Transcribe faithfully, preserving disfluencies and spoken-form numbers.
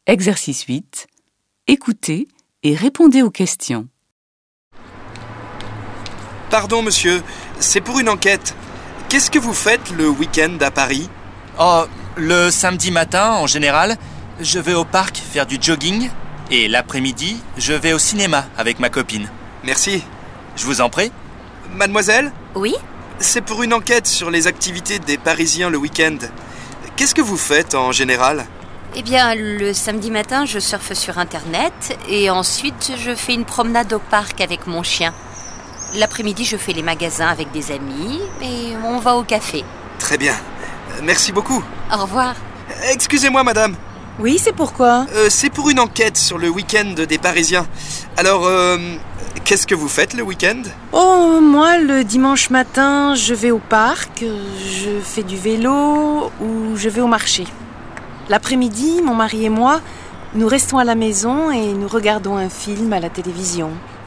Exercice huit. Écoutez et répondez aux questions. Pardon, monsieur, c'est pour une enquête. Qu'est-ce que vous faites le week-end à Paris ? Oh, le samedi matin, en général, je vais au parc faire du jogging et l'après-midi, je vais au cinéma avec ma copine. Merci. Je vous en prie. Mademoiselle ? Oui ? C'est pour une enquête sur les activités des Parisiens le week-end. Qu'est-ce que vous faites en général ? Eh bien, le samedi matin, je surfe sur Internet et ensuite, je fais une promenade au parc avec mon chien. L'après-midi, je fais les magasins avec des amis et on va au café. Très bien. Merci beaucoup. Au revoir. Excusez-moi, madame. Oui, c'est pourquoi ? Euh, c'est pour une enquête sur le week-end des Parisiens. Alors, euh, qu'est-ce que vous faites le week-end ? Oh, moi, le dimanche matin, je vais au parc, je fais du vélo ou je vais au marché. L'après-midi, mon mari et moi, nous restons à la maison et nous regardons un film à la télévision.